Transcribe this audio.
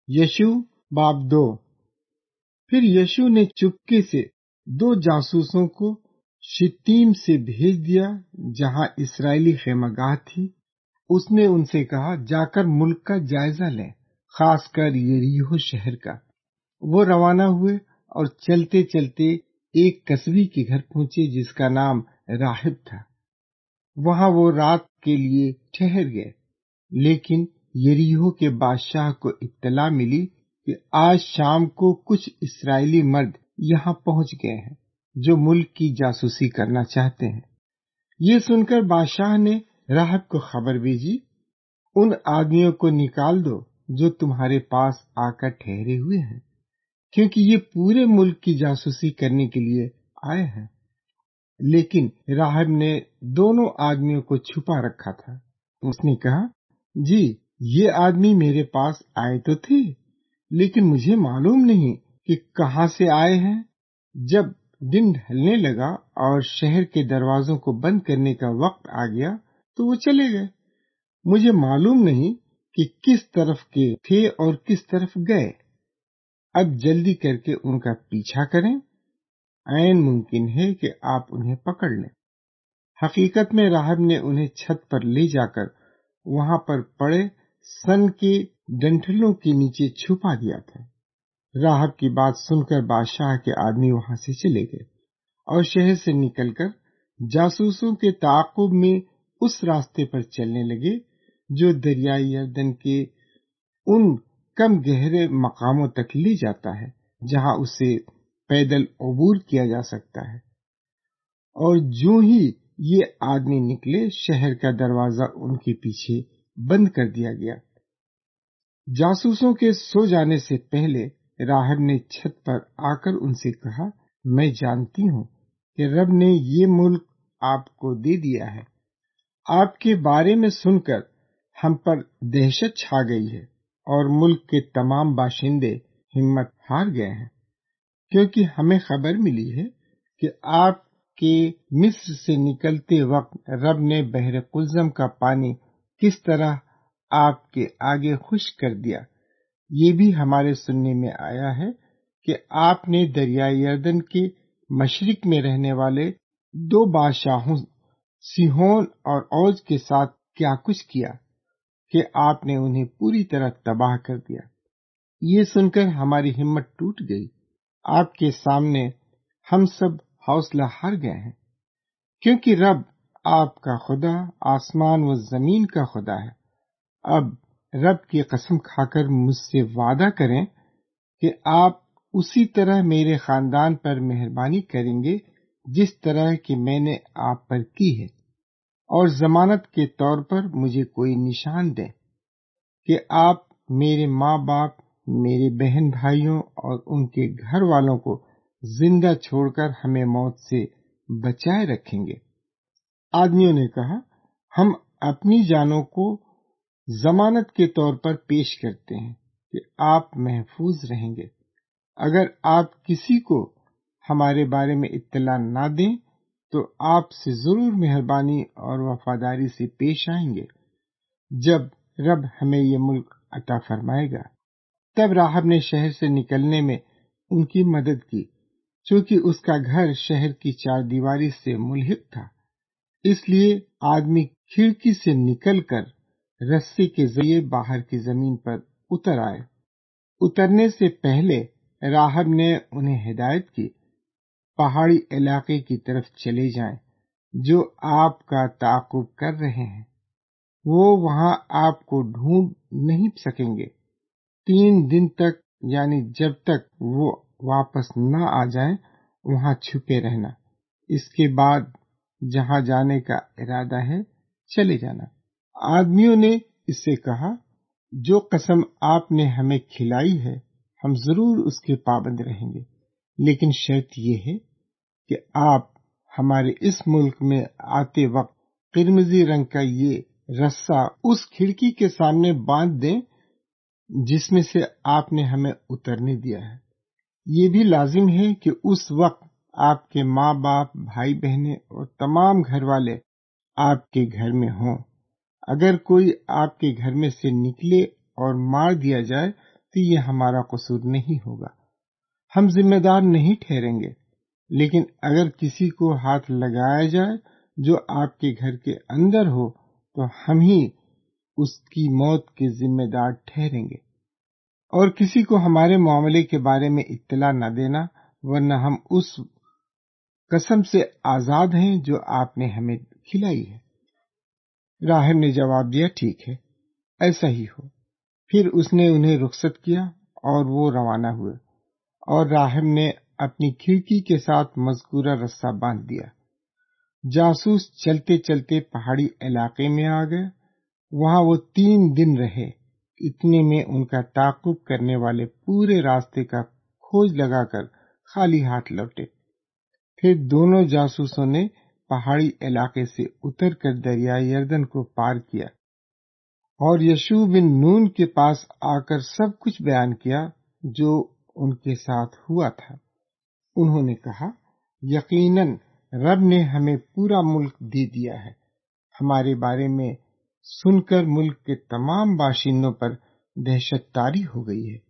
یشوع باب 2۔ پھر یشوع نے چپکے سے 2 جاسوسوں کو شتیم سے بھیج دیا جہاں اسرائیلی خیمہ گاہ تھی۔ اس نے ان سے کہا، جا کر ملک کا جائزہ لیں، خاص کر یریحو شہر کا۔ وہ روانہ ہوئے اور چلتے چلتے ایک کسبی کے گھر پہنچے جس کا نام راہب تھا۔ وہاں وہ رات کے لیے ٹھہر گئے۔ لیکن یریحو کے بادشاہ کو اطلاع ملی کہ آج شام کو کچھ اسرائیلی مرد یہاں پہنچ گئے ہیں جو ملک کی جاسوسی کرنا چاہتے ہیں۔ یہ سن کر بادشاہ نے راہب کو خبر بھیجی، ان آدمیوں کو نکال دو جو تمہارے پاس آ کر ٹھہرے ہوئے ہیں، کیونکہ یہ پورے ملک کی جاسوسی کرنے کے لیے آئے ہیں۔ لیکن راہب نے دونوں آدمیوں کو چھپا رکھا تھا۔ اس نے کہا، جی یہ آدمی میرے پاس آئے تو تھے، لیکن مجھے معلوم نہیں کہ کہاں سے آئے ہیں۔ جب دن ڈھلنے لگا اور شہر کے دروازوں کو بند کرنے کا وقت آ گیا تو وہ چلے گئے۔ مجھے معلوم نہیں کہ کس طرف کے تھے اور کس طرف گئے۔ اب جلدی کر کے ان کا پیچھا کریں، عین ممکن ہے کہ آپ انہیں پکڑ لیں۔ حقیقت میں راہب نے انہیں چھت پر لے جا کر وہاں پر پڑے سن کے ڈنٹھلوں کے نیچے چھپا دیا تھا۔ راہب کی بات سن کر بادشاہ کے آدمی وہاں سے چلے گئے اور شہر سے نکل کر جاسوسوں کے تعاقب میں اس راستے پر چلنے لگے جو دریائے یردن کے ان کم گہرے مقاموں تک لے جاتا ہے جہاں اسے پیدل عبور کیا جا سکتا ہے۔ اور جو ہی یہ آدمی نکلے، شہر کا دروازہ ان کے پیچھے بند کر دیا گیا۔ جاسوسوں کے سو جانے سے پہلے راہب نے چھت پر آ کر ان سے کہا، میں جانتی ہوں کہ رب نے یہ ملک آپ کو دے دیا ہے۔ آپ کے بارے میں سن کر ہم پر دہشت چھا گئی ہے اور ملک کے تمام باشندے ہمت ہار گئے ہیں، کیونکہ ہمیں خبر ملی ہے کہ آپ کے مصر سے نکلتے وقت رب نے بحر قلزم کا پانی کس طرح آپ کے آگے خشک کر دیا۔ یہ بھی ہمارے سننے میں آیا ہے کہ آپ نے دریائے یردن کے مشرق میں رہنے والے 2 بادشاہوں سیہون اور اوج کے ساتھ کیا کچھ کیا کہ آپ نے انہیں پوری طرح تباہ کر دیا۔ یہ سن کر ہماری ہمت ٹوٹ گئی۔ آپ کے سامنے ہم سب حوصلہ ہار گئے ہیں، کیونکہ رب آپ کا خدا آسمان و زمین کا خدا ہے۔ اب رب کی قسم کھا کر مجھ سے وعدہ کریں کہ آپ اسی طرح میرے خاندان پر مہربانی کریں گے جس طرح کہ میں نے آپ پر کی ہے، اور ضمانت کے طور پر مجھے کوئی نشان دیں کہ آپ میرے ماں باپ، میرے بہن بھائیوں اور ان کے گھر والوں کو زندہ چھوڑ کر ہمیں موت سے بچائے رکھیں گے۔ آدمیوں نے کہا، ہم اپنی جانوں کو ضمانت کے طور پر پیش کرتے ہیں کہ آپ محفوظ رہیں گے۔ اگر آپ کسی کو ہمارے بارے میں اطلاع نہ دیں تو آپ سے ضرور مہربانی اور وفاداری سے پیش آئیں گے جب رب ہمیں یہ ملک عطا فرمائے گا۔ تب راہب نے شہر سے نکلنے میں ان کی مدد کی، چونکہ اس کا گھر شہر کی 4 دیواری سے ملحق تھا۔ اس لیے آدمی کھڑکی سے نکل کر رسے کے ذریعے باہر کی زمین پر اتر آئے۔ اترنے سے پہلے راہب نے انہیں ہدایت کی، پہاڑی علاقے کی طرف چلے جائیں جو آپ کا تعاقب کر رہے ہیں۔ وہ وہاں آپ کو ڈھونڈ نہیں سکیں گے۔ 3 دن تک، یعنی جب تک وہ واپس نہ آ جائیں، وہاں چھپے رہنا۔ اس کے بعد جہاں جانے کا ارادہ ہے چلے جانا۔ آدمیوں نے اس سے کہا، جو قسم آپ نے ہمیں کھلائی ہے ہم ضرور اس کے پابند رہیں گے، لیکن شرط یہ ہے کہ آپ ہمارے اس ملک میں آتے وقت قرمزی رنگ کا یہ رسہ اس کھڑکی کے سامنے باندھ دیں جس میں سے آپ نے ہمیں اترنے دیا ہے۔ یہ بھی لازم ہے کہ اس وقت آپ کے ماں باپ، بھائی بہنیں اور تمام گھر والے آپ کے گھر میں ہوں۔ اگر کوئی آپ کے گھر میں سے نکلے اور مار دیا جائے تو یہ ہمارا قصور نہیں ہوگا، ہم ذمہ دار نہیں ٹھہریں گے۔ لیکن اگر کسی کو ہاتھ لگایا جائے جو آپ کے گھر کے اندر ہو تو ہم ہی اس کی موت کے ذمہ دار ٹھہریں گے، اور کسی کو ہمارے معاملے کے بارے میں اطلاع نہ دینا، ورنہ ہم اس قسم سے آزاد ہیں جو آپ نے ہمیں کھلائی ہے۔ راہب نے جواب دیا، ٹھیک ہے، ایسا ہی ہو۔ پھر اس نے انہیں رخصت کیا اور وہ روانہ ہوئے، اور راہب نے اپنی کھڑکی کے ساتھ مذکورہ رسہ باندھ دیا۔ جاسوس چلتے چلتے پہاڑی علاقے میں آ گئے، وہاں وہ 3 دن رہے۔ اتنے میں ان کا تعاقب کرنے والے پورے راستے کا کھوج لگا کر خالی ہاتھ لوٹے۔ پھر دونوں جاسوسوں نے پہاڑی علاقے سے اتر کر دریائے یردن کو پار کیا اور یشوع بن نون کے پاس آ کر سب کچھ بیان کیا جو ان کے ساتھ ہوا تھا۔ انہوں نے کہا، یقیناً رب نے ہمیں پورا ملک دے دیا ہے۔ ہمارے بارے میں سن کر ملک کے تمام باشندوں پر دہشت طاری ہو گئی ہے۔